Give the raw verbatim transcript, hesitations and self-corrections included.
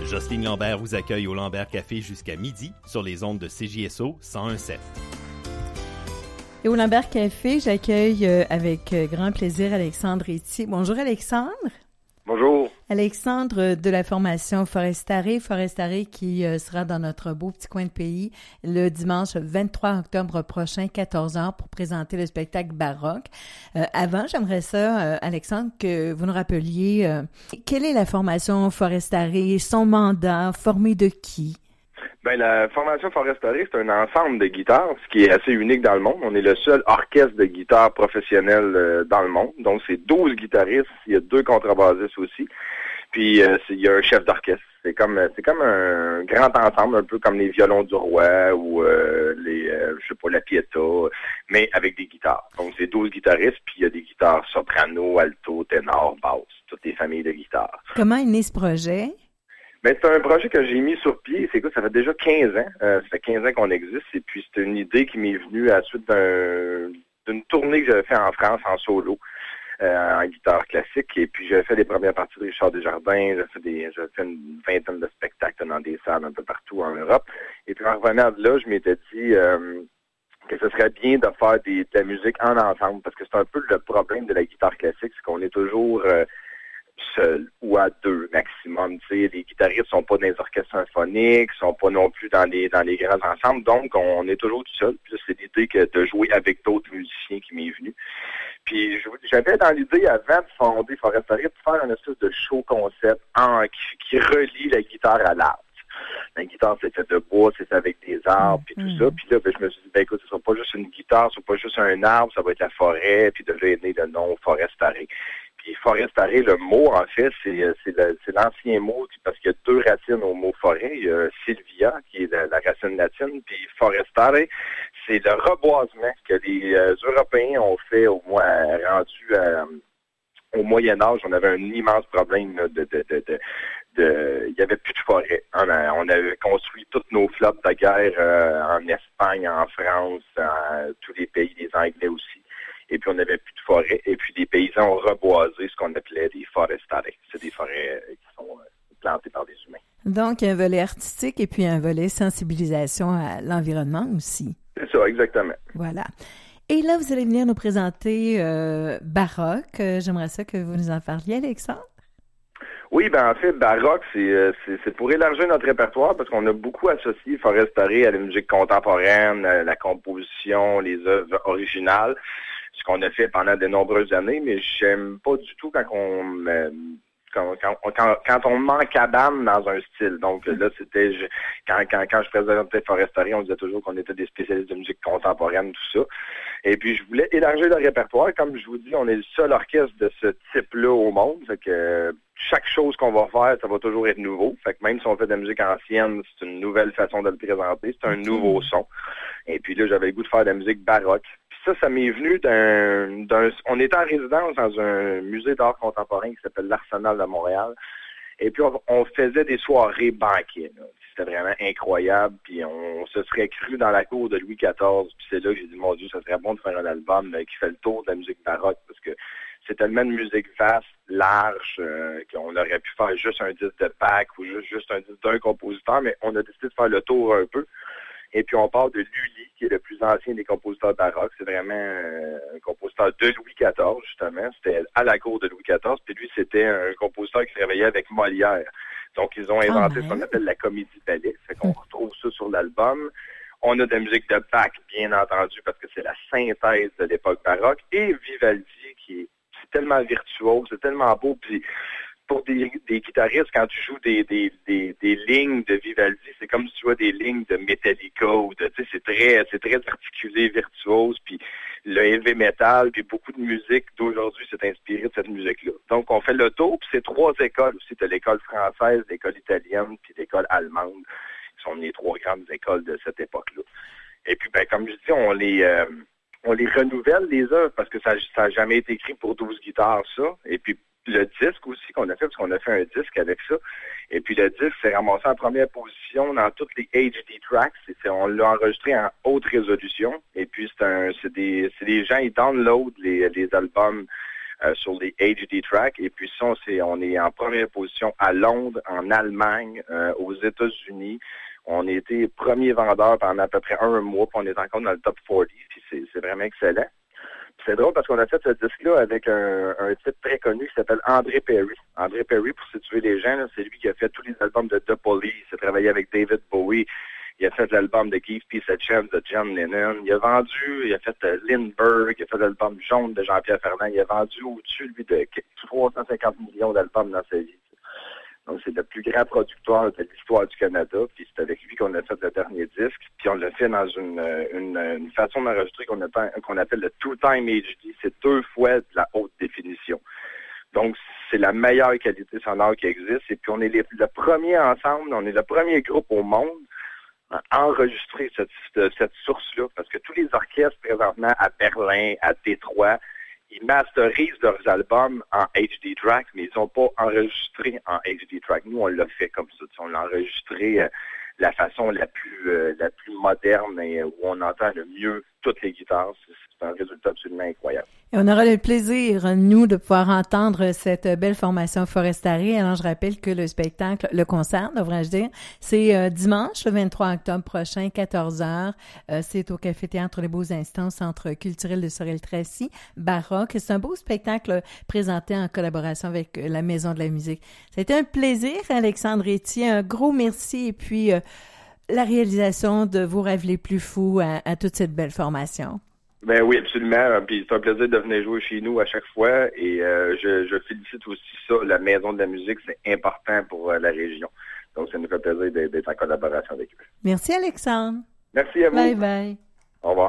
Jocelyne Lambert vous accueille au Lambert Café jusqu'à midi sur les ondes de C J S O cent un sept. Et au Lambert Café, j'accueille euh, avec euh, grand plaisir Alexandre Etier. Bonjour Alexandre. Bonjour. Alexandre de la formation Forestaré. Forestaré qui euh, sera dans notre beau petit coin de pays le dimanche vingt-trois octobre prochain, quatorze heures, pour présenter le spectacle baroque. Euh, avant, j'aimerais ça, euh, Alexandre, que vous nous rappeliez euh, quelle est la formation Forestaré, son mandat, formé de qui? Ben, la formation Forestaré, c'est un ensemble de guitares, ce qui est assez unique dans le monde. On est le seul orchestre de guitare professionnel euh, dans le monde. Donc, c'est douze guitaristes. Il y a deux contrebassistes aussi. Puis, euh, il y a un chef d'orchestre. C'est comme c'est comme un grand ensemble, un peu comme les violons du roi ou euh, les, euh, je sais pas, la Pieta, mais avec des guitares. Donc, c'est douze guitaristes, puis il y a des guitares soprano, alto, ténor, basse, toutes les familles de guitares. Comment est né ce projet? Ben, c'est un projet que j'ai mis sur pied. C'est quoi? Ça fait déjà quinze ans. Euh, ça fait quinze ans qu'on existe. Et puis, c'est une idée qui m'est venue à la suite d'un, d'une tournée que j'avais fait en France en solo, euh, en guitare classique. Et puis, j'avais fait les premières parties de Richard Desjardins. J'avais fait, des, j'avais fait une vingtaine de spectacles dans des salles un peu partout en Europe. Et puis, en revenant de là, je m'étais dit euh, que ce serait bien de faire des, de la musique en ensemble. Parce que c'est un peu le problème de la guitare classique, c'est qu'on est toujours... Euh, seul ou à deux maximum. Tu sais, les guitaristes sont pas dans les orchestres symphoniques, sont pas non plus dans les dans les grands ensembles, donc on est toujours tout seul. Puis là, c'est l'idée que de jouer avec d'autres musiciens qui m'est venue. Puis j'avais dans l'idée avant de fonder Forestaré de faire une espèce de show concept en, qui, qui relie la guitare à l'arbre. La guitare, c'est fait de bois, c'est fait avec des arbres, puis tout mmh. ça. Puis là, ben, je me suis dit, ben écoute, ce sera pas juste une guitare, ce sera pas juste un arbre, ça va être la forêt, puis de là est né le nom Forestaré. Puis Forestaré, le mot, en fait, c'est, c'est, le, c'est l'ancien mot, parce qu'il y a deux racines au mot forêt. Il y a Silvia, qui est la, la racine latine, puis Forestare, c'est le reboisement que les euh, Européens ont fait au moins rendu à, au Moyen Âge. On avait un immense problème là, de, de, de, de, de... Il n'y avait plus de forêt. On, a, on avait construit toutes nos flottes de guerre euh, en Espagne, en France, en tous les pays, les Anglais aussi. Et puis, on n'avait plus de forêt. Et puis, les paysans ont reboisé ce qu'on appelait des forestare. C'est des forêts qui sont plantées par des humains. Donc, un volet artistique et puis un volet sensibilisation à l'environnement aussi. C'est ça, exactement. Voilà. Et là, vous allez venir nous présenter euh, Baroque. Euh, j'aimerais ça que vous nous en parliez, Alexandre. Oui, ben en fait, Baroque, c'est, c'est, c'est pour élargir notre répertoire parce qu'on a beaucoup associé Forestaré à la musique contemporaine, à la composition, les œuvres originales. Ce qu'on a fait pendant de nombreuses années, mais j'aime pas du tout quand on euh, quand, quand, quand, quand on m'encadame dans un style. Donc là, c'était je, quand, quand, quand je présentais Forestaré, on disait toujours qu'on était des spécialistes de musique contemporaine, tout ça. Et puis je voulais élargir le répertoire. Comme je vous dis, on est le seul orchestre de ce type-là au monde. Fait que chaque chose qu'on va faire, ça va toujours être nouveau. Fait que même si on fait de la musique ancienne, c'est une nouvelle façon de le présenter. C'est un nouveau son. Et puis là, j'avais le goût de faire de la musique baroque. Ça, ça m'est venu d'un, d'un... On était en résidence dans un musée d'art contemporain qui s'appelle l'Arsenal de Montréal. Et puis, on, on faisait des soirées banquets. Là. C'était vraiment incroyable. Puis, on, on se serait cru dans la cour de Louis quatorze. Puis, c'est là que j'ai dit, mon Dieu, ça serait bon de faire un album là, qui fait le tour de la musique baroque. Parce que c'est tellement de musique vaste, large, euh, qu'on aurait pu faire juste un disque de Bach ou juste, juste un disque d'un compositeur. Mais on a décidé de faire le tour un peu. Et puis, on part de Lully, qui est le plus ancien des compositeurs baroques. C'est vraiment euh, un compositeur de Louis quatorze, justement. C'était à la cour de Louis quatorze. Puis lui, c'était un compositeur qui travaillait avec Molière. Donc, ils ont inventé oh, ce qu'on appelle la comédie-ballet. Fait qu'on retrouve ça sur l'album. On a de la musique de Bach, bien entendu, parce que c'est la synthèse de l'époque baroque. Et Vivaldi, qui est, c'est tellement virtuose, c'est tellement beau. Puis, pour des, des guitaristes, quand tu joues des, des, des, des lignes de Vivaldi, c'est comme si tu vois des lignes de Metallica ou de, tu sais, c'est très, c'est très articulé, virtuose, puis le heavy metal, puis beaucoup de musique d'aujourd'hui s'est inspiré de cette musique-là. Donc, on fait le tour, puis c'est trois écoles aussi. Tu as l'école française, l'école italienne, puis l'école allemande, qui sont les trois grandes écoles de cette époque-là. Et puis, ben, comme je dis, on les, euh, on les renouvelle, les œuvres, parce que ça n'a jamais été écrit pour douze guitares, ça. Et puis, le disque aussi qu'on a fait, parce qu'on a fait un disque avec ça. Et puis le disque s'est ramassé en première position dans toutes les H D tracks. Et c'est, on l'a enregistré en haute résolution. Et puis c'est un, c'est des, c'est des gens, ils downloadent les, les albums euh, sur les H D Tracks. Et puis ça, c'est, on est en première position à Londres, en Allemagne, euh, aux États-Unis. On a été premier vendeur pendant à peu près un mois, puis on est encore dans le top quarante, puis c'est, c'est vraiment excellent. Puis c'est drôle parce qu'on a fait ce disque-là avec un, un type très connu qui s'appelle André Perry. André Perry, pour situer les gens, là, c'est lui qui a fait tous les albums de The Police, il a travaillé avec David Bowie, il a fait l'album de Give Peace a Chance de John Lennon, il a vendu, il a fait uh, Lindbergh, il a fait l'album Jaune de Jean-Pierre Ferland, il a vendu au-dessus, lui, de trois cent cinquante millions d'albums dans sa vie. Donc, c'est le plus grand producteur de l'histoire du Canada, puis c'est avec lui qu'on a fait le dernier disque, puis on l'a fait dans une, une, une façon d'enregistrer qu'on appelle, qu'on appelle le Two-Time H D, c'est deux fois de la haute définition. Donc, c'est la meilleure qualité sonore qui existe, et puis on est les, le premier ensemble, on est le premier groupe au monde à enregistrer cette, cette source-là, parce que tous les orchestres présentement à Berlin, à Détroit, ils masterisent leurs albums en H D track, mais ils n'ont pas enregistré en H D track. Nous, on l'a fait comme ça. On l'a enregistré euh, de la façon la plus euh, la plus moderne et où on entend le mieux toutes les guitares. C'est, c'est un résultat absolument incroyable. Et on aura le plaisir, nous, de pouvoir entendre cette belle formation Forestari. Alors, je rappelle que le spectacle, le concert, devrais-je dire, c'est euh, dimanche, le vingt-trois octobre prochain, quatorze heures. Euh, c'est au Café-Théâtre Les Beaux Instants, Centre culturel de Sorel-Tracy, Baroque. C'est un beau spectacle présenté en collaboration avec la Maison de la musique. C'était un plaisir, Alexandre Etier. Un gros merci. Et puis, euh, la réalisation de vos rêves les plus fous à, à toute cette belle formation. Ben oui, absolument. Puis c'est un plaisir de venir jouer chez nous à chaque fois. Et euh, je, je félicite aussi ça. La Maison de la musique, c'est important pour euh, la région. Donc, ça nous fait plaisir d'être, d'être en collaboration avec eux. Merci, Alexandre. Merci à vous. Bye bye. Au revoir.